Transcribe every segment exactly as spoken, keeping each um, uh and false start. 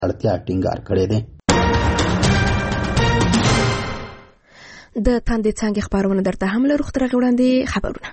اړتیا ټینګار کړی دی. د تاندې څانګې خبرونه درته هم لرو، خو تر هغې وړاندې خبرونه.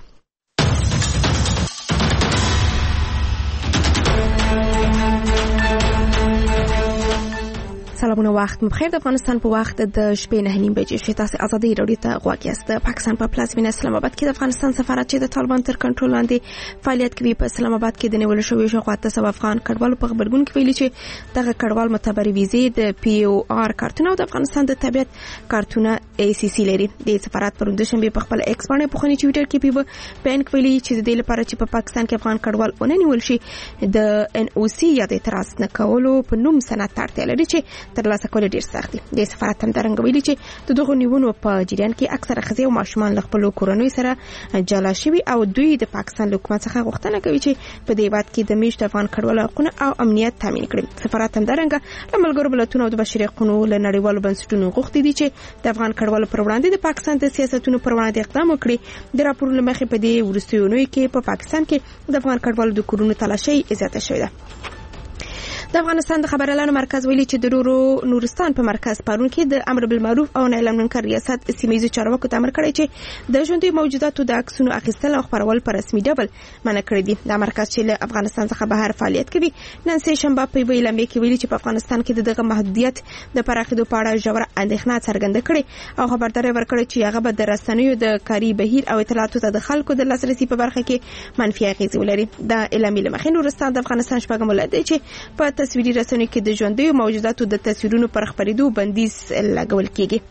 سلامونه، وخت بخیر. د افغانستان په وخت د شپې نه نیم بجې شوې. تاسو ازادي راډیو ته غوږ یاست. د پاکستان په پلازمینه اسلام آباد کې د افغانستان سفارت چې د طالبان تر کنټرول لاندې فعالیت کوي په اسلام آباد کې د نیول شویو شاوخوا اته سوه افغان کډوالو په خبرګون کې ویلي چې دغه کډوال معتبرې ویزې د پی او آر کارتونه او د افغانستان د طبيعت کارتونه ای سی سی لري. د سفارت پر دوشنبه په خپل ایکس باندې په خونی ټویټر کې په بیان کې ویلي چې د دې لپاره چې په پا پاکستان کې افغان کډوال ونه نیول شي د ان او سی یا د اعتراض نه کولو په نوم سند اړتیا لري چې ترلاسه کول ډیر سخت دي. د سفارت هم درنګ ویلي چې د دغه نیونو په جریان کې اکثره ښځې او ماشومان له خپل کورنۍ سره جلا شوي او دوی د پاکستان له حکومت څخه غوښتنه کوي چې په دې هیواد کې د میشت افغان کډوالو حقوقونه او امنیت تامین کړي. سفارت هم درنګ له ملګرو ملتونو او د بشري حقوقو له نړیوالو بنسټونو غوښتي دي چې د افغان کډوالو پر وړاندې د پاکستان د سیاستونو پر وړاندې اقدام وکړي. د راپورونو مخې په دې وروستیو کې په پاکستان کې د افغان کډوالو د کورونو تلاشي زیاته شوې ده. د افغانستان د خبريالانو مرکز ویلي چې د رورو نورستان په مرکز پرون کې د امر بالمعروف او نهي عن المنکر ریاست سیمایي چارواکو ته امر کړی چې د ژوندۍ موجوداتو د عکسونو اخیستل او خبرول په رسمي ډول منع کړی دي. د مرکز چې له افغانستان څخه بهر فعالیت کوي نن سه شنبه په ویلامې کې ویلي چې په افغانستان کې دغه محدودیت د پراخېدو په اړه ژوره اندېښنه څرګنده کړې او خبرداري ورکړې چې هغه به د رسنیو د کاري بهیر او اطلاعاتو ته د خلکو د لاسرسي په برخه کې منفي اغېز ولري. د اعلامي لمخې نورستان د افغانستان شپږم ولایت دی چې په تصویري رسنیو کې د ژوندۍ موجوداتو د تصویرونو پر خبرېدو بندیز لګول کېږي.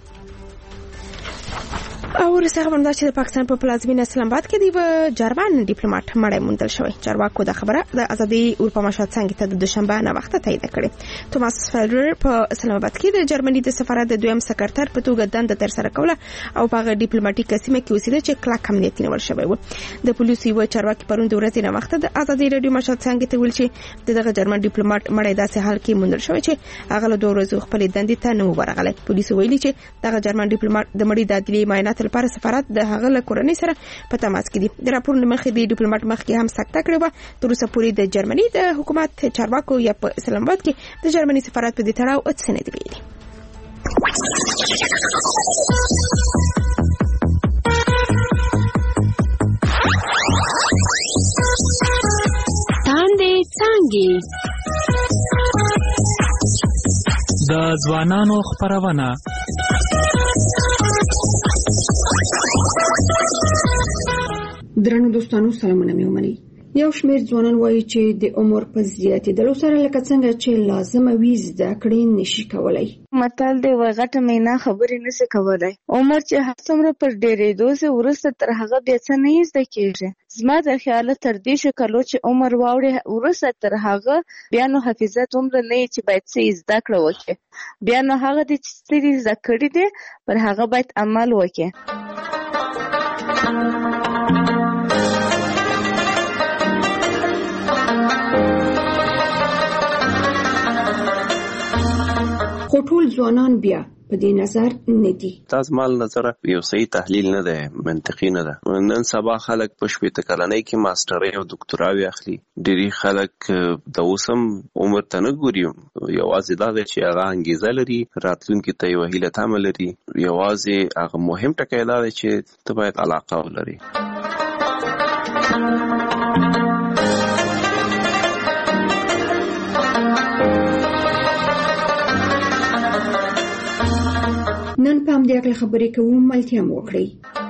او رسېغه باندې چې د پاکستان په پلازمینه اسلام آباد کې دی و جرمن ډیپلوماټ مړی موندل شوی. چارواکو د خبره د ازادي اروپا مشهد څنګه ته د دوشنبه نه وخت تایید کړي. توماس فیلډر په اسلام آباد کې د جرمني د سفارت د دویم سکرټر په توګه دنده تر سره کوله او په ډیپلوماټیک سیمه کې اوسېده چې کلک امنیت نیول شوی و. د پولیسو و چارواکي پرون د ورځې نه وخت د ازادي رادیو مشهد څنګه ته ویل چې دغه جرمن ډیپلوماټ مړی داسې حال کې موندل شوی چې هغه له دوه ورځې خپل دندې ته نه ورغلی. پولیسو ویلي چې دغه جرمن ډیپلوماټ د مړي د عدلي معاینات لپاره سفارت د هغه له کورنۍ سره په تماس کې دي. د راپور مخې د ډیپلوماټ مخ کې هم سکته کړې و. تر اوسه پورې د جرمني د حکومت چارواکو یا په اسلام آباد کې د جرمني سفارت په دې تړاو څه نه دی ویلي. تاندې څانګې د ځوانانو خبرونه. درنو دوستانو سلامونه مې ومنئ. یو شمېر ځوانان وایي چې د عمر په زیاتېدلو سره لکه څنګه چې لازمه وي زده کړې نشي کولای. متل دی وایي غټه مینا خبرې نشي کولای. عمر چې هر څومره پر ډېرېدو سي وروسته تر هغه بیا څه نه زده کېږي. زما د خیاله تر دې شکلو چې عمر واوړي وروسته تر هغه بیا نو حافظه دومره نه چې باید څه زده کړه وکړي. بیا نو هغه د چې څه زده کړي دي پر هغه باید عمل وکړي. خو ټول ځوانان بیا په دې نظر نه دي. تاسو مال نظر یو صحیح تحلیل نه ده، منطقي نه ده. نن سبا خلک په شپېته کلنۍ کې ماسترۍ او دکتوراوي اخلي. ډېری خلک د اوسم عمر ته نه ګوري، یوازې دا دی چې هغه انګیزه لري، راتلونکي ته یوه هیله تمه لري. یوازې هغه مهم ټکی دا دی چې ته باید علاقه ولري. نن په همدې اړه خبرې کوو، ملتیا مو وکړئ.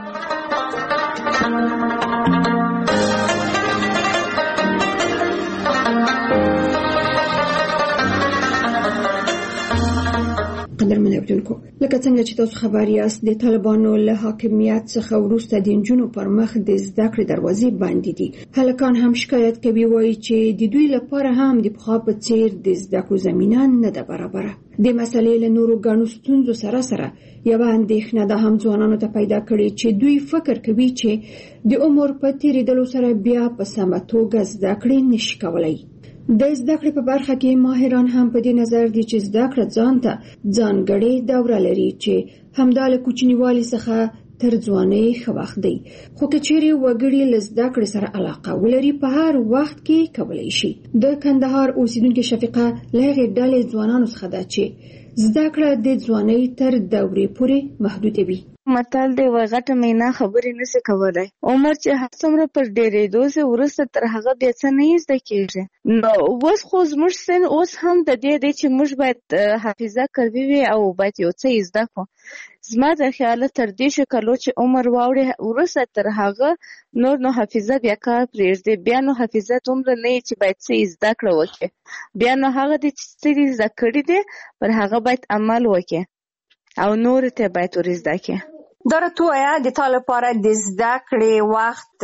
قدرمن اوریدونکو، لکه څنګه چې تاسو خبر یاست د طالبانو له حاکمیت څخه وروسته د نجونو پر مخ د زده کړې دروازې بندې دي. هلکان هم شکایت کوي، وایي چې د دوی لپاره هم د پخوا په څیر د زده کړو زمینه نه ده برابره. د مسلې له نورو ګڼو ستونزو سره سره یوه اندېښنه ده هم ځوانانو ته پیدا کړې چې دوی فکر کوي چې د عمر په تېرېدلو سره بیا په سمه توګه زده کړې نشي کولی. د زده کړې په برخه کې ماهران هم په دې نظر دي چې زده کړه ځان ته ځانګړې دوره لري چې همدا له کوچنیوالي څخه تر ځوانۍ ښه وخت دی، خو که چیرې وګړي له زده کړې سره علاقه ولري په هر وخت کې کولی شي. د کندهار اوسیدونکې شفیقه له هغې ډلې ځوانانو څخه ده چې زده کړه د ځوانۍ تر دورې پورې محدوده وي. متل دی وای غټه مینا خبرې نشي کولای. عمر چې هر څومره پر ډېرېدو سي وروسته تر هغه بیا څه نه زده کېږي. نو اوس خو زموږ سن اوس هم د دې دی چې موږ باید حافظه قوي وي او باید یو څه زده کړو. زما د خیاله تر دې شو کلو چې عمر واوړي وروسته تر هغه نور نو حافظه بیا کار پرېږدي. بیا نو حافظه دومره نه وي چې باید څه زده کړه وکړي. بیا نو هغه د چې څه زده کړي دي پر هغه باید عمل وکړي او نور ته باید ور زده کړي. دا راته وایه د تا لپاره د زده کړې وخت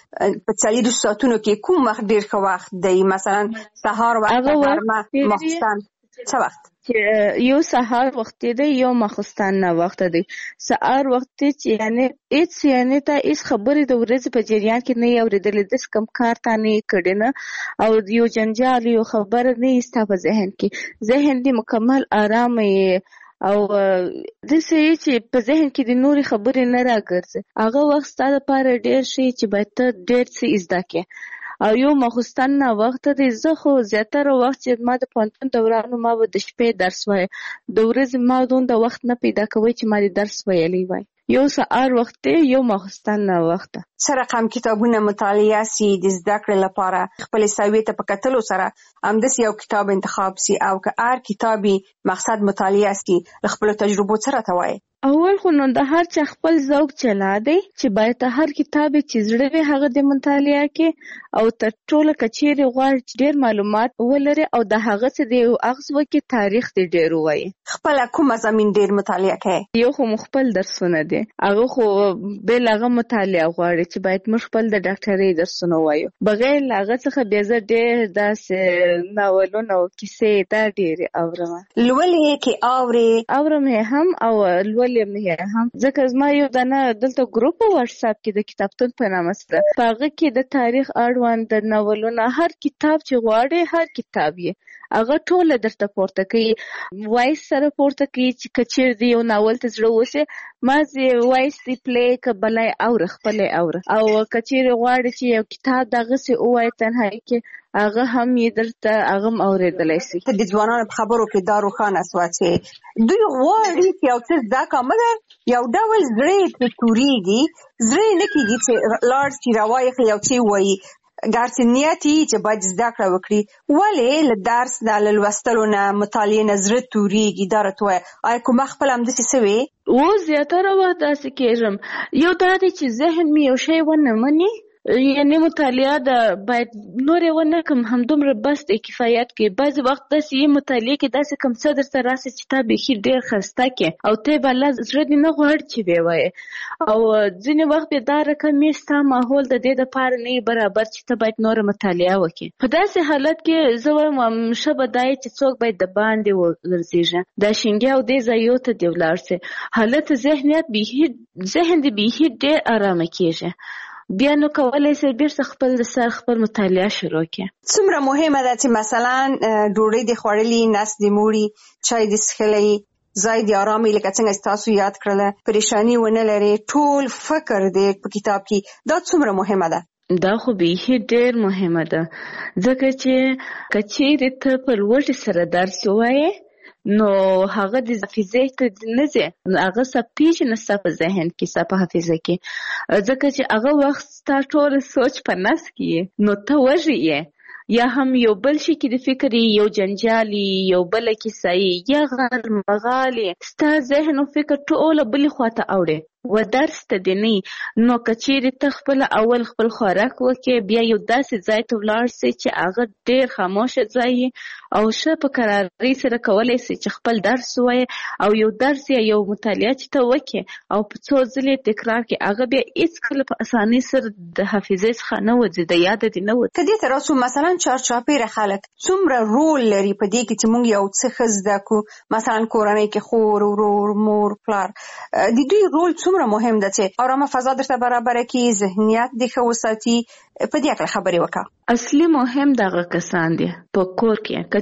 په څلورو ساعتونو کې کوم وخت ډېر ښه وخت دی؟ مثلا سهار وخت، غرمه، ماخوستن، څه وخت؟ یو سهار وخت دی، یو ماخوستن وخت دی. سهار وخت چې یعنی هیڅ یعنی ته هیڅ خبرې د ورځې په جریان کې نه اورېدلې، داسې کوم کار ته نه کړی نه او یو جنجال یو خبره نه ستا په ذهن کې، ذهن دې مکمل آرام یې او داسې چې په ذهن کې د نورې خبرې نه راګرځي. هغه وخت ستا دپاره ډېر شي چې باید ته ډېر څه زده کړې. او یو ماخوستن وخت دی. زه خو زیاتره وخت چې ما د پوهنتون دورانو ما به د شپې درس وایه، د ورځې ما دومره وخت نه پیدا کوی چې ما د درس ویلی وای. یو سهار وخت دی، یو ماخوستن وخت. څه رقم کتابونه مطالعه سي د زده کړې لپاره؟ خپلې سویې ته په کتلو سره همداسې یو کتاب انتخاب سي او که هر کتابي مقصد مطالعه سي له خپلو تجربو څه راته وایي؟ اول خو نو د هر چا خپل ذوق چلا دی چې باید هر کتاب چې زړه وي هغه د مطالعه کې او تر ټوله که چیرې غواړي چې ډېر معلومات ولري او د هغه څه د یو اغز وکړي تاریخ دې ډېر ووایي. خپله کوم مضامین ډېر مطالعه کوي؟ یو خو خپل درسونه دي، هغه خو بېل هغه مطالعه غواړي چې باید موږ خپل د ډاکټرۍ درسونه ووایو. بغیر له هغه څخه بیا زه ډېر داسې ناولونه او کیسې دا ډېرې اورم. لولې کې اورې؟ اورم یې هم او لولې مې هم، ځکه زما یو دانه دلته ګروپ په واتساپ کې د کتابتون په نامه سره په هغه کې د تاریخ اړوند د ناولونه هر کتاب چې غواړې هر کتاب یې هغه ټوله درته پورته کوي، وایس سره پورته کوي چې که چیرې د یو ناول ته زړه وسې ما زه وایس دی پلی که بلای اوره خپلې اوره، او که چیرې غواړې چې یو کتاب دغسې ووایي تنهایي کې هغه هم یې درته هغه هم اورېدلی شي. ته د ځوانانو په خبرو کې دا روښانه سوه چې دوی غواړي چې یو څه زده کړه، مګر یو ډول زړه یې ترې تورېږي، زړه یې نه کېږي چې لاړ شي راوایخلي یو څه ووایي، ګرچې نیت یې چې باید زده کړه وکړي، ولې له درس نه له لوستلو نه مطالعې نه زړه تورېږي؟ دا راته وایه. آیا کومه خپله همداسې سوې؟ اوس زیاتره وخت داسې کېږم. یو دا دی چې ذهن مې یو شی ونه مني، یعنی مطالعه د باید نورې ونه کم همدومره بس د کفایت کې. بعضې وخت داسې یې مطالعه کې داسې کم څه درته راسي چې تا بیخي ډېر ښایسته کې او ته یې به الله زړه دې نه غواړي چې ویې وایې، او ځینې وخت بیا دا رقم یې ستا ماحول د دې دپاره نه یې برابر چې ته باید نوره مطالعه وکړې. په داسې حالت کې زه وایم ښه به دا چې څوک باید د باندې وګرځېږي، دا شینګې او دې ځایو ته دې ولاړ سي، حالت ذهنیت بیخي ذهن دې بیخي ډېر ارامه کېږي. بیا نو کولی شي بیرته خپل د سر خپل مطالعه شروع کړي. څومره مهمه ده چې مثلا ډوډۍ دې خوړلي، نس دې موړي، چای دې څښلی، ځای دې ارامي، لکه څنګه چې تاسو یاد کړله، پریشاني ونه لري، ټول فکر دې په کتاب کې، دا څومره مهمه ده؟ دا خو بیخي ډېر مهمه ده، ځکه چې که چیرې ته په لوږې سره درس ووایې نو هغه د حافظې ته نه ځي، هغه ستا پېژنه ستا په ذهن کې، ستا په حافظه کې، ځکه چې هغه وخت ستا ټول سوچ په نس کې نو ته وږی یې، یا هم یو بل شي کې د فکر یو جنجال یو بله کیسه یا غل مغال ستا ذهن او فکر ټوله بلې خواته اوړي و درس ته دی نه. نو که چیرې ته خپله اول خپل خوراک وکړې، بیا یو داسې ځای ته ولاړ سې چې هغه ډېر خاموشه ځای او ښه په قرارۍ سره کولی سې چې خپل درس ووایې او یو درس یا یو مطالعه چې ته وکړې او په څو ځلې تکرار کړې، هغه بیا هېڅکله په اسانۍ سره د حافظې څخه نه وځي، د یاده دې نه وځي. که دې ته راسو مثلا چارچاپېره خلک څومره رول لري په دې کې چې موږ یو څه ښه زده کړو؟ مثلا کورنۍ کې خور، ورور، مور، پلار، د دوی رول څومره مهم ده چې ارامه فضا درته برابره کړي، ذهنیت دې ښه وساتي؟ په دې اړه خبرې وکړه. اصلي مهم دغه کسان دي په کور کې. که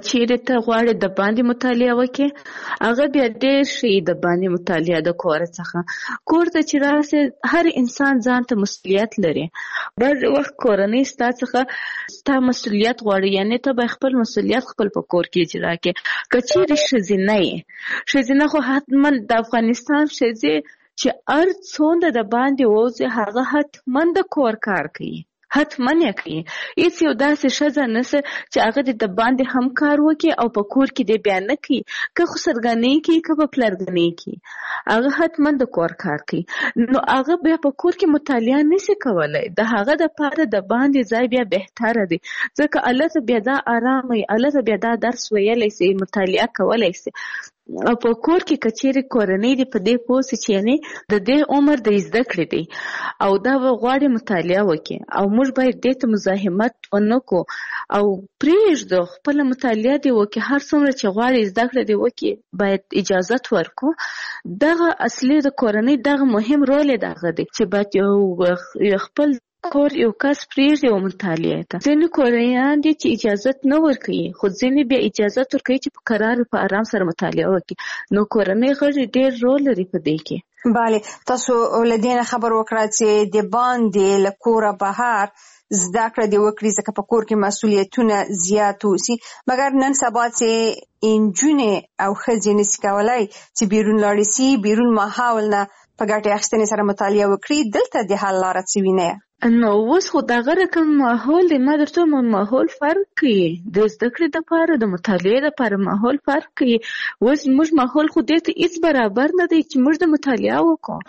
کچېرې ته غواړې د باندې مطالعه وکړې هغه بیا ډېر شي د باندې مطالعه د کور څخه کور ته چې راسې هر انسان ځان ته مسؤلیت لري بعض وخت کورنۍ ستا څخه ستا مسؤلیت غواړي یعنې ته به خپل مسؤلیت خپل په کور کې اجرا کړې کچېرې ښځینه یې ښځینه خو حتما د افغانستان ښځې چې هر څومره د باندې ووځي هغه حتما د کور کار کوي حتما یې کوي هیڅ یو داسې ښځه نشته چې هغه د باندې هم کار وکړي او په کور کې دې بیا نه کوي که خسرګنۍ کوي که په پلرګنۍ کوي هغه حتما د کور کار کوي نو هغه بیا په کور کې مطالعه نشي کولی د هغه دپاره د باندې ځای بیا بهتره دی ځکه هلته بیا دا ارام وي هلته بیا دا درس ویلی سي مطالعه کولی سي او په کور کې کچېرې کورنۍ دې په دې پوه سي چې یعنې د دې عمر د زده کړې دی او دا به غواړي مطالعه وکړي او موږ باید دې ته مزاحمت ونه کړو او پرېږدو خپله مطالعه دې وکړي هر څومره چې غواړي زده کړه دې وکړي باید اجازت ورکړو دغه اصلي د کورنۍ دغه مهم رول یې دغه دی چې باید یو خپل کور یو کس پرېږدي او مطالعه ته ځینې کورنیان دي چې اجازت نه ورکوي خو ځینې بیا اجازت ورکوي چې په قرار په آرام سره مطالعه وکړي نو کورنۍ غړي ډېر رول لري په دې کې بله تاسو له دې نه خبر وکړه چې د باندې له کوره بهر زده کړه دې وکړي ځکه په کور کې مسؤلیتونه زیات اوسي مګر نن سبا چې نجونې او ښځې نشي کولی چې بیرون لاړې سي بیرون ماحول نه په ګټې اخیستنې سره مطالعه وکړي دلته د حل لاره څه وینئ نو اوس خو دغه رقم ماحول دی ما درته ماحول فرق کوي د زده کړې دپاره د مطالعې دپاره ماحول فرق کوي اوس موږ ماحول خو دې ته هېڅ برابر نه دی چې موږ د مطالعه وکړو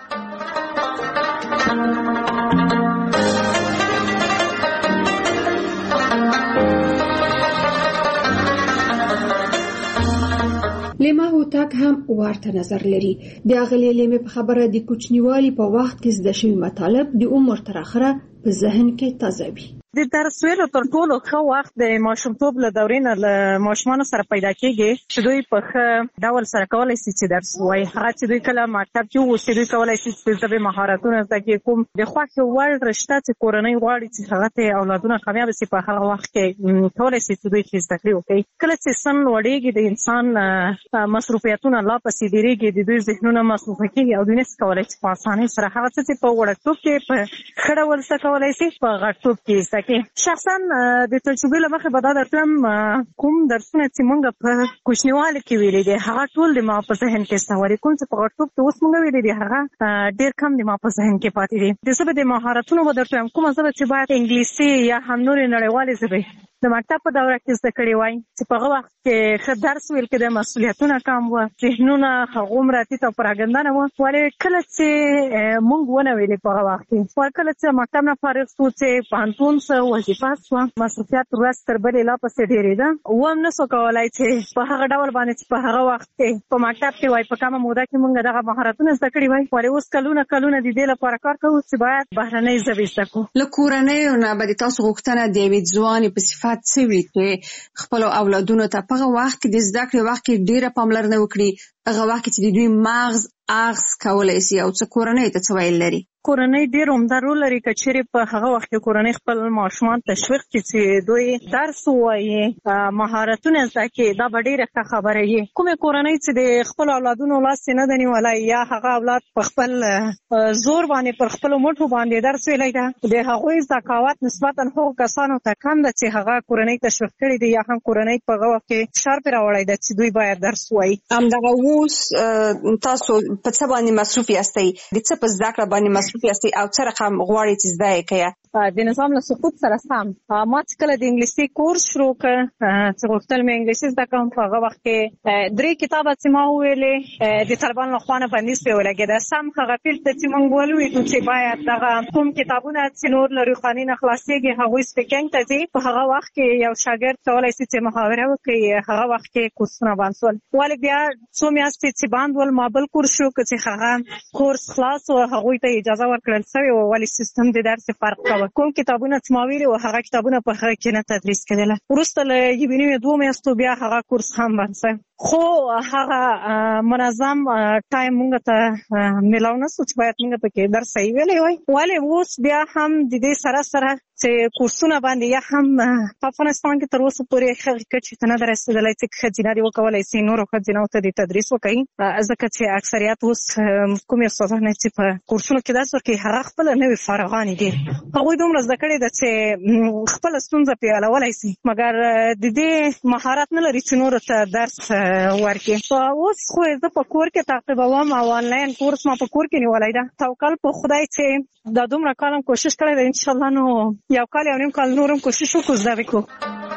لیما هوتک هم ورته نظر لري د اغلې لیمې په خبره د کوچنیوالي په وخت کې زده شوي مطالب د عمر تر اخره په ذهن کې تازه وي د درس ویلو تر ټولو ښه وخت د ماشومتوب له دورې نه له ماشومانو سره پیدا کېږي چې دوی په ښه ډول سره کولی شي چې درس ووایي هغه چې دوی کله مکتب کې ووسي دوی کولی شي چې د ژبې مهارتونه زده کړي کوم د خوښې وړ رشته چې کورنۍ غواړي چې هغه ته اولادونه کامیابه شي په هغه وخت کې کولی شي چې دوی چې زده کړې وکړي کله چې سن لوړېږي د انسان مصروفیتونه لا پسې ډېرېږي د دوی ذهنونه مصروفه کېږي او دوی نشي کولی چې په اسانۍ سره هغه څه چې په وړکتوب کې په ښه ډول زده کولی شي په غټتوب کې زده کې شخصا د تجربې له مخې به دا درتلم کوم درسونه چې موږ په کوچنیوالي کې ویلي دي هغه ټول د ما په ذهن کې سواري کوم چې په غټتوب کې اوس موږ ویلي دي هغه ډېر کم د ما په ذهن کې پاتې دي د ژبې د مهارتونو به درته وایم کومه ژبه چې باید انګلیسي یا هم نورې نړیوالې ژبې د مکتب په دوره کې زده کړې وای چې په هغه وخت کې ښه درس ویل کېده مسؤلیتونه کم وه ذهنونه هغومره ټیټ او پراګندانه وه ولې کله چې موږ ونه ویلې په هغه وخت کې کله چې مکتب نه فارغ شو چې پوهنتون څه وظیفه شوه مصروفیت ورځ تر بلې لا پسې ډېرېده اوم نه شو کولی چې په هغه ډول باندې چې په هغه وخت کې په مکتب کې وای په کمه موده کې موږ دغه مهارتونه زده کړي وای ولې اوس کلونه کلونه د دې لپاره کار کوو چې باید بهرنۍ ژبې زده کړو له کورنیو نه به د تاسو غوښتنه د یوې ځوانې په صفت څه وي چې خپلو اولادونو ته په هغه وخت کې د زده کړې وخت کې ډېره پاملرنه وکړي هغه وخت کې چې د دوی مغز اغز کولی شي او څه کورنۍ ته څه ویل لري کورنۍ ډېر عمده رول لري که چیرې په هغه وخت کې کورنۍ خپل ماشومان تشویق کړي چې دوی درس ووایي مهارتونه زده کړي دا به ډېره ښه خبره وي کومې کورنۍ چې د خپلو اولادونو لاس یې نه ده نیولی یا هغه اولاد په خپل زور باندې پر خپلو مټو باندې درس ویلی ده د هغوی ذکاوت نسبتا هغو کسانو ته کم ده چې هغه کورنۍ تشویق کړي دي یا هم کورنۍ په هغه وخت کې فشار پرې راوړی ده چې دوی باید درس ووایي همدغه اوس تاسو په څه باندې مصروف یاستئ د څه په زده کړه باندې مصروف یاستئ او څه رقم غواړئ چې زده یې کړئ د نظام له سقوط سره سم ما چې کله د انګلیسي کورس شروع کړ چې غوښتل مې انګلیسي زده کړم په هغه وخت کې درې کتابه چې ما وویلې د طالبانو لخوا نه بندیز پرې ولګېده سم هغه فیلډ ته چې موږ ولوېدو چې باید دغه کوم کتابونه چې نور له روښاني نه خلاصېږي هغوی سپیکینګ ته ځي په هغه وخت کې یو شاګرد کولی شي چې محاوره وکړي هغه وخت کې کورسونه بند شول ولې بیا څو میاشتې چې بند ول ما بل کورس شروع کړ چې هغه کورس خلاص و هغوی ته اجازه ورکړل شوې وه ولې سیستم د درس فرق کوه کوم کتابونه چې ما ویلي وو هغه کتابونه په هغه کې نه تدریس کېدله وروسته له یوې نیمې دوو میاشتو بیا هغه کورس هم بند شوی خو هغه منظم ټایم موږ ته ملاو نه سو چې باید موږ پکې درس صحیح ویلی وای. ولې اوس بیا هم د دې سره سره چې کورسونه باندې یا هم په افغانستان کې تر اوسه پورې هغه کچې ته نه ده رسېدلی چې ښځینه دې وکولی سي نورو ښځینو ته دې تدریس وکوي، ځکه چې اکثریت اوس کومې استادانې چې په کورسونو کې درس ورکوي هغه خپله نوې فارغانې دي، هغوی دومره زده کړې ده چې خپله ستونزه پرې حلولی سي، مګر د دې مهارت نه لري چې نورو ته درس ورکړي. اوس خو زه په کور کې تعقیبوم او آنلاین کورس ما په کور کې نیولی ده. توکل په خدای چې دا دومره کال هم کوشش کړی ده، انشاءالله نو یو کال یو نیم کال نور هم کوشش وکړو زده وکړو.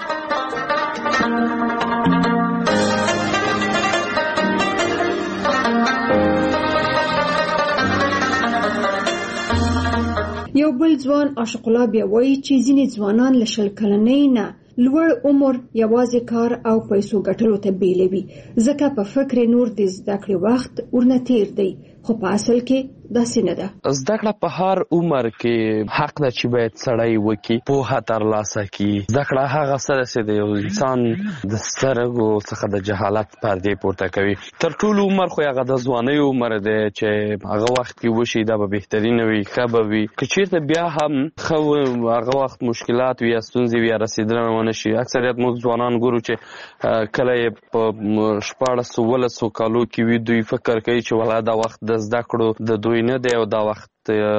یو بل ځوان عاشق الله بیا وایي چې ځینې ځوانان له شل کلنۍ نه لوړ عمر یوازې کار او پیسو ګټلو ته بیلوي، ځکه په فکر نور د زده کړې وخت ورنه تیر دی، خو په اصل کې داسې نه ده. زده کړه په هر عمر کې حق ده چې باید سړی وکړي، پوهه ترلاسه کړي. زده کړه هغه څه ده چې د یو انسان د سترګو څخه د جهالت پردې پورته کوي. تر ټولو عمر خو هغه د ځوانۍ عمر دی چې هغه وخت کې وشي دا به بهترینه وي، ښه به وي. که چېرته بیا هم ښه هغه وخت مشکلات وي یا ستونزې وي یا رسېدنه ونه شي، اکثریت موږ ځوانان ګورو چې کله یې په شپاړسو ولسو کالو کې وي دوی فکر کوي چې ولا دا وخت د زده کړو د دوی نه دی او دا وخت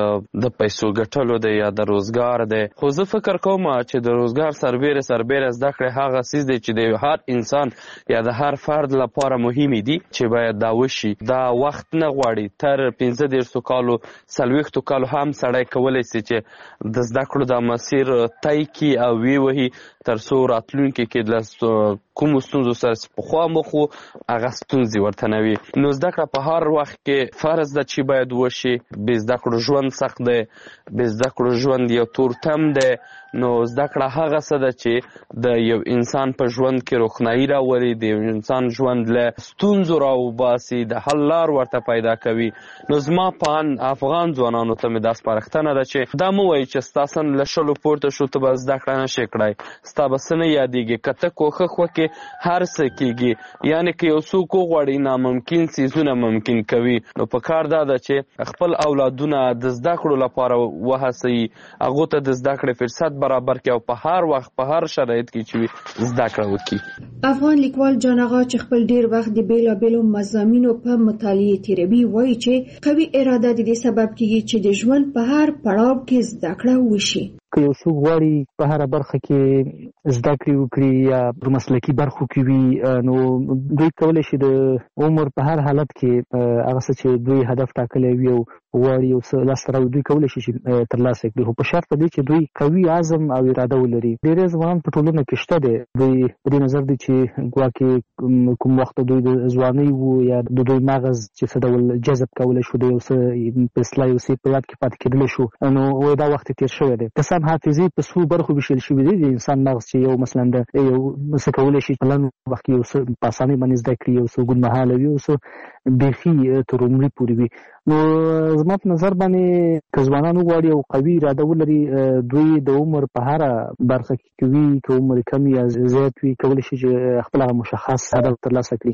د پیسو ګټلو دی یا د روزګار دی. خو زه فکر کوم چې د روزګار سربیره سربیره زده کړې هغه څیز دی چې د هر انسان یا د هر فرد لپاره مهمې دي چې باید دا وشي. دا وخت نه غواړي، تر پنځه دېرشو کالو څلوېښتو کالو هم سړی کولی سي چې د زده کړو دا مسیر طی کړي او ویې وهي تر څو راتلونکي کې له کومو ستونزو سره پخوا مخ وو هغه ستونزې ورته نه وي. نو زده کړه په هر وخت کې فرض ده چې باید وشي. بې زده کړو ژوند سخت دی، بې زده کړو ژوند یو تورتم دی. نو زده کړه هغه څه ده چې د یو انسان په ژوند کې روښنایي راولي، د یو انسان ژوند له ستونزو راوباسي، د حل لار ورته پیدا کوي. نو زما په ان افغان ځوانانو ته مې دا سپارښتنه ده چې دا مه وایي چې ستا له شلو پورته شو ته به زده کړه نه شې کړی، ستا به څه نه یادېږي. که ته کوښښ وکړې هر څه کېږي. یعنې که یو څوک وغواړي ناممکن څیزونه ممکن کوي. نو په کار دا ده چې خپل اولادونه د زده کړو لپاره وهڅوي، هغو ته د زده کړې فرصت برابر کړي او په هر وخت په هر شرایط کې چې وي زده کړه وکړي. افغان لیکوال جان اغا چې خپل ډیر وخت د بیلابیلو مضامینو په مطالعې تیروي وایي چې قوي اراده د دې سبب کیږي چې د ژوند په هر پړاو کې زده کړه وشي. که یو څوک غواړي په هره برخه کې زده کړې وکړي یا په مسلکي برخو کې وي، نو دوی کولی شي د عمر په هر حالت کې هغه څه چې دوی هدف ټاکلی وي او غواړي یو څه لاسته راوړي دوی کولی شي چې ترلاسه کړي، خو په شرط دی چې دوی قوي عزم او اراده ولري. ډېری ځوانان په ټولنه کې شته دی، دوی په دې نظر دی چې ګواکې کوم وخت دوی د ځوانۍ وو یا د دوی مغز چې څه ډول جذب کولی شو د یو څه په اصطلاح یو څه په یاد کې پاتې کېدلی شو، نو وایي دا وخت تېر شوی دی. که حافظې په څو برخو ویشل شوي دي. د انسان مغز چې یو مثلا د یو څه کولی شي په لنډ وخت کې یو څه په اسانۍ باندې زده کړي، یو څه اوږدمهاله وي، یو څه بیخي تر عمري پورې وي. نو زما په نظر باندې که ځوانان وغواړي او قوي اراده ولري، دوی د عمر په هره برخه کې کوي، که عمر کم یا زیات وي کولی شي چې خپل هغه مشخص هدف ترلاسه کړي.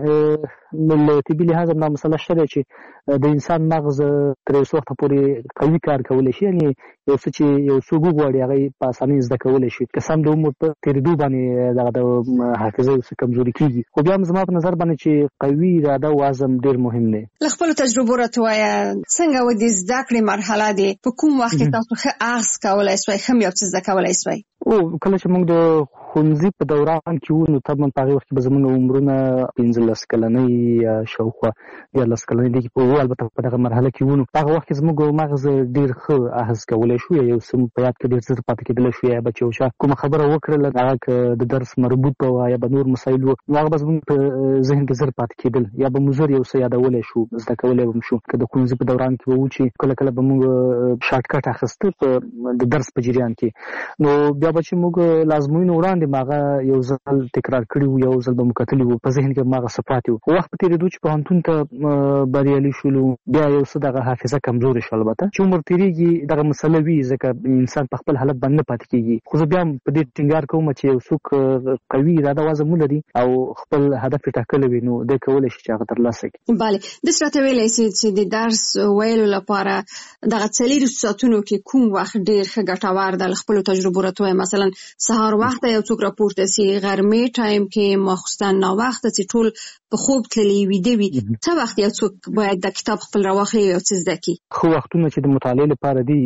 طبعا له طبي لحاظه دا مسله شته ده چې د انسان مغز تر یو څه وخته پورې قوي کار کولی شي، یعنې یو څه چې یو څوک وغواړي هغه په اسانۍ زده کولی شي. که سم د عمر په تېرېدو باندې دغه د حافظه یو څه کمزوري کېږي، خو بیا هم زما په نظر باندې چې قوي اراده او عزم ډېر مهم دی. له خپلو تجربو راته وایه څنګه و د زده کړې مرحله دی، په کوم وخت کې تاسو ښه اخذ کولی سوی، ښه م یو څه زده کولی سوی؟ او کله چې موږ د ښوونځي په دوران کې وو، نو طبعا په هغې وخت کې به زموږ عمرونه پنځلس کلنۍ یا شاوخوا دیارلس کلنۍ دي په وو، البته په دغه مرحله کې وو. نو په هغه وخت کې زموږ مغز ډېر ښه اخذ کولی شو، یا یو څه په یاد کې ډېر زر پاتې کېدلی شو، یا به چې یو چا کومه خبره وکړله هغه که د درس مربوط وه یا به نور مسایل وو، نو هغه به زموږ په ذهن کې زر پاتې کېدل، یا به مو زر یو څه یادولی شو، زده کولی به م شو. که د ښوونځي په دوران کې به وو چې کله کله به موږ شارټکټ اخیسته په د درس په جریان کې، نو بیا به چې موږ لازموینو وړاندې وړاندې ماغه یو ځل تکرار کړی یو ځل به مکتلی وو په ذهن کې ماغه صفات وو وخت په تیریدو چې پوهنتون ته بریالي شولو بیا یو څه دغه حافظه کمزورې شو البته چې عمر تیریږي دغه مسله وي ځکه انسان په خپل حالت باندې پاتې کیږي خو زه بیا په دې ټینګار کوم چې یو څوک قوي اراده وازم لري او خپل هدف ټاکلی وي نو د کولای شي چې هغه ترلاسه کړي. بله د سراته ویلای شي چې د درس ویلو لپاره دغه څلور ساعتونو کې کوم وخت ډیر ښه ګټور د خپل تجربه راټوي مثلا سهار وخت یو څوک راپورته سي غرمې ټایم کې ماخستان نا وخت چې ټول په خوب تللی ویده وي څه وخت یو څوک باید د کتاب خپل راواخلي او څه زده کړي. خو وختونه چې د مطالعې لپاره دي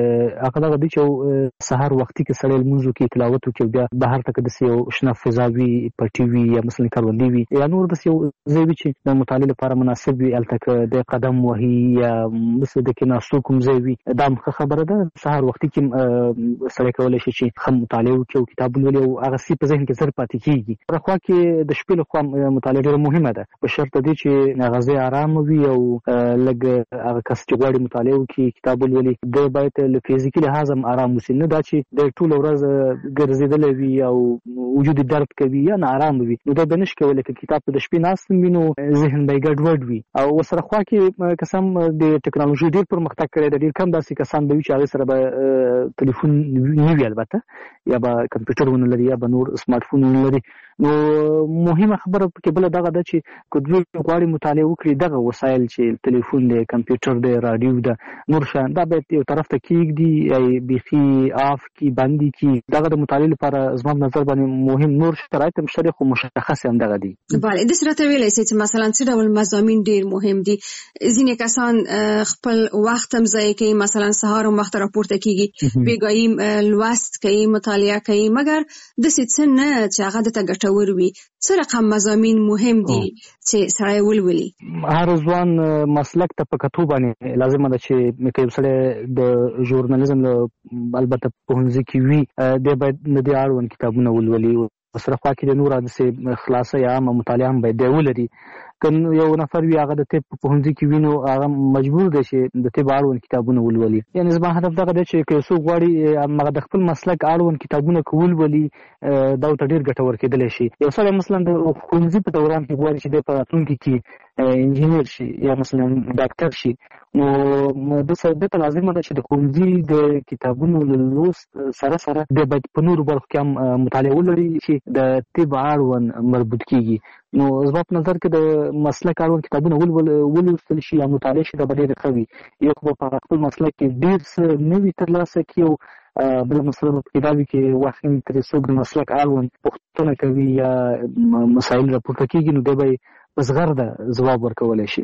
هغه دغه دي چې سهار وختي کې سړی لمونځ کوي تلاوت کوي بیا بهر ته د یو شنه فضا وي په ټي وي یا مثلا کاروندي وي یا نور د یو ځای وي چې د مطالعې لپاره مناسب وي الته د قدم وهي یا مثلا د کیناستو کوم ځای وي دا خبره ده سهار وختي کې سړی کولای شي چې خام مطالعه وکړي او کتاب ولولي او هغه سی په ذهن کې زر پاتې کیږي. په خوا کې د شپې له خوا مطالعه ډېره مهمه ده په شرط دی چې غزي آرام وي او لګ هغه کس چې غواړي مطالعه وکړي کتاب ولولي د باید له فزیکي لحاظ هم آرام وي نه دا چې د ټول ورځ ګرځیدل وي او وجود درد کوي یا نه آرام وي نو دا بنش کولای چې کتاب د شپې ناست وي نو ذهن به ګډوډ وي او سره خوا کې قسم د ټکنالوژي ډېر پرمختګ کړی دی ډېر کم داسې کسان به وي چې هغه سره به ټلیفون نه وي البته یا به کمپیوټر ونه لري یا به نور سمارټ فون ونه لري نو مهمه خبره کې بل دغه ده چې کله غواړي مطالعه وکړي دغه وسایل چې ټلیفون دی کمپیوټر دی رادیو ده نور شان دا به یو طرف ته کېږدي ای بيخي اف کی باندې کی دغه د مطالعه لپاره زما نظر باندې مهم نور شرایط هم شته خو مشخص هم دغه دي. بله د سره ته ویلای شي چې مثلا څه ډول مضامین ډیر مهم دي ځینې کسان خپل وخت هم ضایع کوي مثلا سهار وخت راپورته کیږي بیګایم لوست کوي مطالعه کوي مګر د څه نه چې هغه د ګټور وي څه رقم مضامین مهم دي چې سړی ولولي. هر ځوان مسلک ته په کتو باندې لازم ده چې مکه سړی د ژورنالیزم البته په هنځ کې وي د باید نه دی اړوند کتابونه ولولي سره خوا کې د نور د خلاصه یا مطالعه هم باید ولري کنه یو نفر وی هغه د طب په هنځ کې وینو هغه مجبور دی چې د طب اړوند کتابونه ولولي یعنی زما هدف دغه دی چې که څوک غواړي هغه د خپل مسلک اړوند کتابونه کول ولي دا ته ډیر ګټور کېدلی شي. یو سړی مثلا د ښوونځي په دوران کې غواړي چې د راتلونکي کې انجینر شي یا مثلا ډاکټر شي نو د سره د لازم ده چې د ښوونځي د کتابونو لوست سره سره د باید په نورو برخو کې هم مطالعه ولري چې د طب اړوند مربوط کیږي. نو زما په نظر کې د مسلک اړوند کتابونه ولوستل شي یا مطالعه شي دا به ډېره ښه وي. یو خو په خپل مسلک کې ډېر څه نوي ترلاسه کړي او بله مسله په کې دا وي چې وخت ترې څوک د مسلک اړوند پوښتنه کوي یا مسایل راپورته کېږي نو دی به یې په زغرده ځواب ورکولی شي.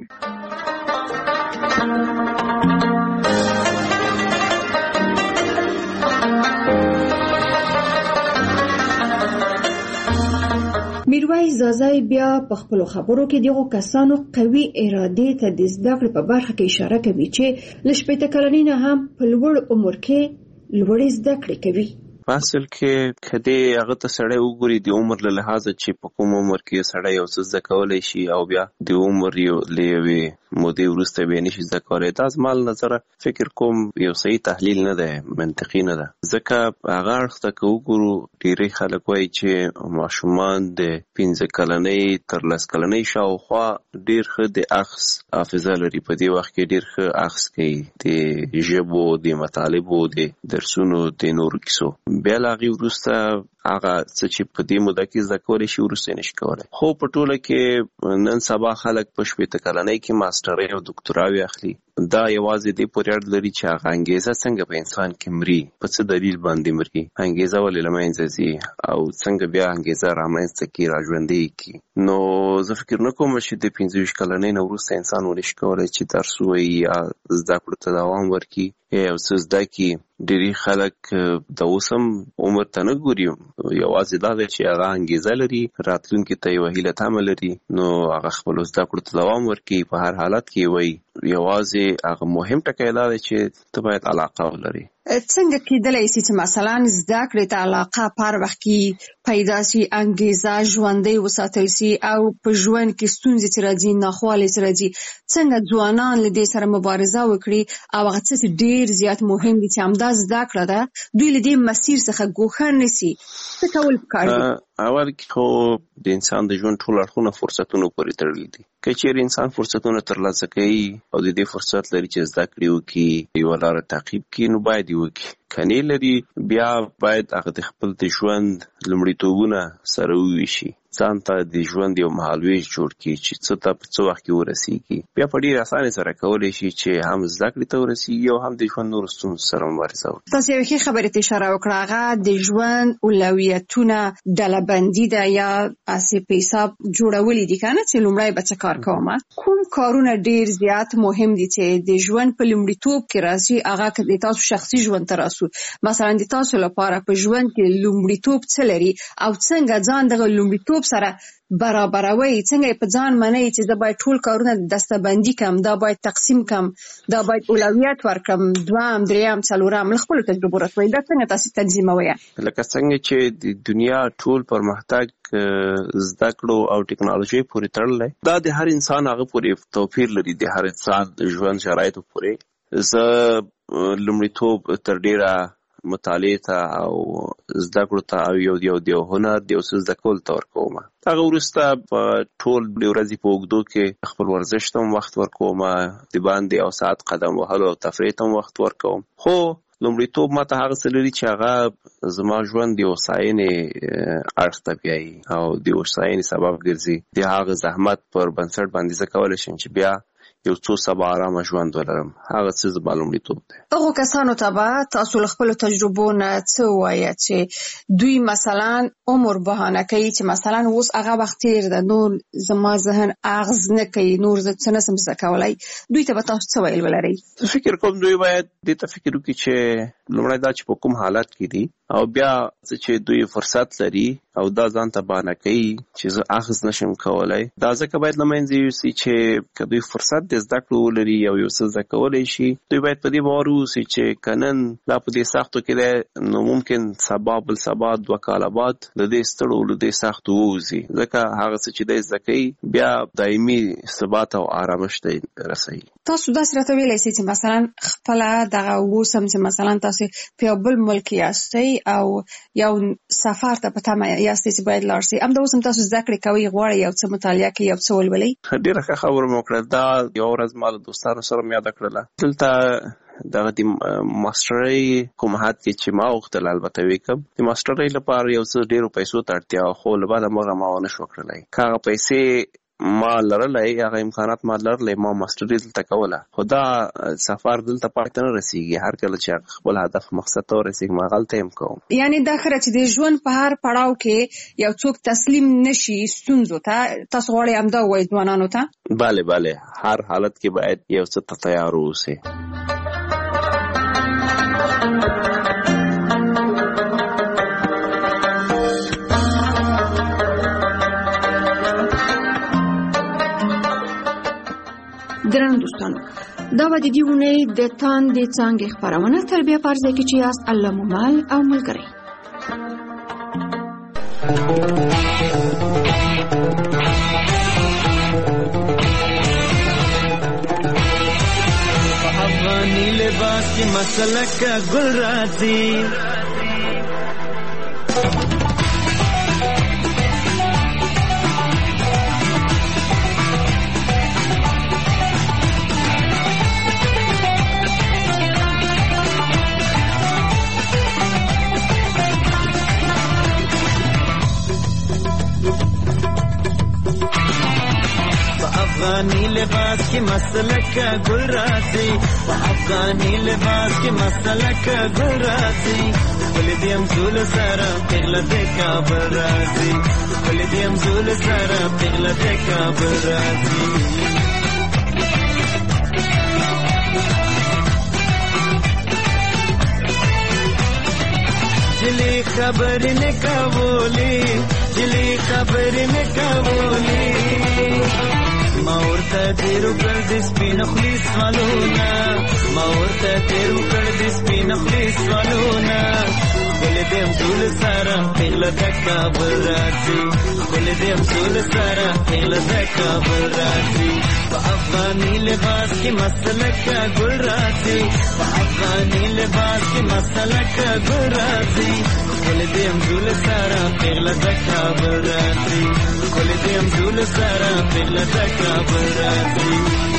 میرویس زازای بیا په خپل خبرو کې دغه کسانو قوي اراده ته د زده کړې په برخه کې اشاره کوي چې لشپېته کلنۍ نه هم په لوړ عمر کې لوړې زده کړې کوي. اصل کې کدی هغه ته سړی وګوري د عمر له لحاظه چې په کوم عمر کې سړی یو څه زده کولی شي او بیا د عمر یو لیوي مودې وروسته به نشي زده کولی دا زما له نظره فکر کوم یو صحیح تحلیل نه دی منطقي نه ده ځکه هغه اړخ ته که وګورو ډېری خلک وایي چې ماشومان د پنځه کلنۍ تر لس کلنۍ شاوخوا ډېر ښه د اخذ حافظه لري په دې وخت کې ډېر ښه اخذ کوي د ژبو د مطالبو د درسونو د نورو کیسو بیا له هغې وروسته هغه څه چې په دې موده کې زده کولی شي وروسته یې نشي کولی. خو په ټوله کې نن سبا خلک په شپېته کلنۍ کې ماسټرۍ او دکتوراوې اخلي دا یوازې دې پورې اړه لري چې هغه انګیزه څنګه په انسان کې مري په څه دلیل باندې مري انګیزه ولې له منځه ځي او څنګه بیا انګیزه رامنځته کړي راژوندۍ کړي. نو زه فکر نه کوم چې د پنځه ویشت کلنۍ نه وروسته انسان ونشي کولی چې درس ووایي یا زده کړو ته دوام ورکړي یا یو څه زده کړي. ډېری خلک د اوس هم عمر ته نه ګوري یوازې دا دی چې هغه انګیزه لري راتلونکي ته یوه هیله تمه لري نو هغه خپلو زده کړو ته دوام ورکړي په هر حالت کې وایي یوازې هغه مهم ټکی دا دی چې ته باید علاقه ولري څنګه کېدلی شي چې مثلا زده کړې ته علاقه پر وخت کې پیدا شي، انګیزه ژوندۍ وساتل شي او په ژوند کې ستونزې چې راځي، ناخوالې چې راځي، څنګه ځوانان له دې سره مبارزه وکړي او هغه څه چې ډېر زیات مهم دي چې همدا زده کړه ده دوی له دې مسیر څخه ګوښه نه شي، څه کول پکار دي؟ اول کې خو د انسان د ژوند ټول اړخونه فرصتونو پورې تړلي دي. که چېرې انسان فرصتونه ترلاسه کوي او د دې فرصت لري چې زده کړې وکړي، یوه لاره تعقیب کړي، نو باید یې وکړي. که نه لري بیا باید هغه د خپل د ژوند لومړیتوبونه سره وویشي، ځان ته د ژوند یو مهالویش جوړ کړي چې څه ته په څه وخت کې ورسېږي. بیا په ډېرې اسانۍ سره کولی شي چې هم زده کړې ته ورسېږي او هم د ژوند نورو ستونزو سره مبارزه وکړي. تاسو یوې ښې خبرې ته اشاره وکړه، هغه د ژوند اولویتونه ډله‌بندي ده یا اسې په حساب جوړولي دي که نه، چې لومړی به څه کار کومه. کوم کارونه ډېر زیات مهم دي چې د ژوند په لومړیتوب کې راځي؟ هغه که د تاسو شخصي ژوند ته راسو، مثلا د تاسو لپاره په ژوند کې لومړیتوب څه لري او څنګه ځان دغه لومړیتوب سره برابروي، څنګه یې په ځان منئ چې زه باید ټول کارونه دسته‌بندي کړم، دا باید تقسیم کړم، دا باید اولویت ورکړم، دوهم، دریم، څلورم، له خپلو تجربو راته وایئ، دا څنګه تاسو تنظیموئ؟ لکه څنګه چې د دنیا ټول پرمختګ زده کړو او ټکنالوژي پورې تړلی، دا د هر انسان هغه پورې توپیر لري، د هر انسان ژوند شرایطو پورې. زه لومړیتوب تر ډېره مطالعې ته او زده کړو ته او یو یو د یو هنر د یو څه زده کولو ته ورکوم. هغه وروسته په ټول د ورځې په اوږدو کې خپل ورزش ته هم وخت ورکوم، د باندې یو ساعت قدم وهلو او تفریح ته هم وخت ورکوم. خو لومړیتوب ماته هغه څه لري چې هغه زما ژوند د هوساینې اړخ ته بیایي او د هوساینې سبب ګرځي. د هغه زحمت پر بنسټ باندې زه کولی شم چې بیا یو څو سبا آرامه ژوند ولرم. هغه څه زما لومړیتوب دی. هغو کسانو ته به تاسو له خپلو تجربو نه څه ووایه چې دوی مثلا عمر بهانه کوي چې مثلا اوس هغه وخت تېر ده، نور زما ذهن اغز نه کوي، نور زه څه نشم زده کولی، دوی ته به تاسو څه ویل ولرئ؟ فکر کوم دوی باید دې ته فکر وکړي چې لومړی دا چې په کوم حالت کې دي او بیا چې دوی فرصت لري او دا ځان ته بهانه کوي چې زه اخذ نشم کولی، دا ځکه باید له منځه یوسي چې که دوی فرصت د زده کړو ولري او یو څه زده کولی شي، دوی باید په دې باور واوسي چې که نن دا په دې سختو کې دی، نو ممکن سبا بل سبا دوه کاله بعد له دې ستړو له دې سختو ووځي، ځکه هغه څه چې دی زده کوي بیا دایمي ثبات او آرامش ته رسوي. تاسو داسې راته ویلی سئ چې مثلا خپله دغه اوس هم چې مثلا تاسو په یو بل ملک یاستئ او یو سفر ته په تمه یاستئ چې باید لاړ شئ، همدا اوس هم تاسو زده کړې کوئ، غواړئ یو څه مطالعه کړئ، یو څه ولولئ. ډېره ښه خبره مو وکړه. دا یوه ورځ ما له دوستانو سره مې یاده کړله. دلته دغه د ماسټرۍ کوم حد کې چې ما غوښتل البته وکړم، د ماسټرۍ لپاره یو څه ډېرو پیسو ته اړتیا، خو له بعده مغه ما ونه شو کړلی. که هغه پیسې ما لرلی، هغه امکانات ما لرلی، ما ماسټري دلته کوله، خو دا سفر دلته پای ته نه رسېږي. هر کله چې خپل هدف مقصد ته ورسېږم هغلته یم کوم. یعنې دا ښه چې د ژوند په هر پړاو کې یو څوک تسلیم نشي ستونزو ته. تاسو غواړئ همدا ووایئ ځوانانو ته؟ بله بله، هر حالت کې باید یو څه ته تیار واوسئ. درنو دوستانو، دا به د دې اونۍ د تاندې څانګې خپرونه تر بیا په هر ځای کې چې یاست الله مو مل او ملګری. په افغاني لباس کې مسلک ګل راځي، افغانی لباس کی مسلک گل راځي، په افغانی لباس کی مسلک گل راځي، ولې دیم زول سره پیغله د کابل راځي، ولې دیم زول سره پیغله د کابل راځي. جلی خبر نه کولی، جلی خبر نه کولی، ما ورته تیرو کړ د سپین خلی سوالونه ما ورته تیرو کړ د سپین خلی سوالونه ولې دې زول سره پیغله د کابل راځي ولې دې زول سره پیغله د کابل راځي په افغاني لباس کې مسلک ګل راځي په افغاني لباس کې مسلک ګل راځي ولې دې زول سره پیغله د کابل راځي ولې دې زول سره پیغله د کابل راځي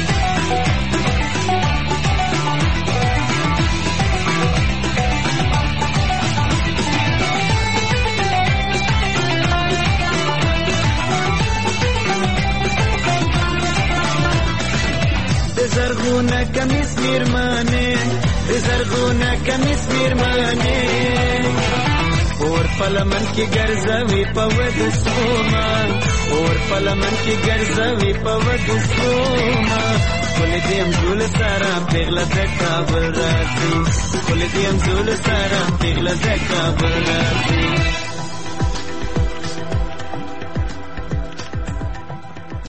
زرغونه کمیس میرمانه زرغونه کمیس میرمانه اور پلمن کی ګرځوي په ود سوما اور پلمن کی ګرځوي په ود سوما ولې دې زول سره پیغله د کابل راځي ولې دې زول سره پیغله د کابل راځي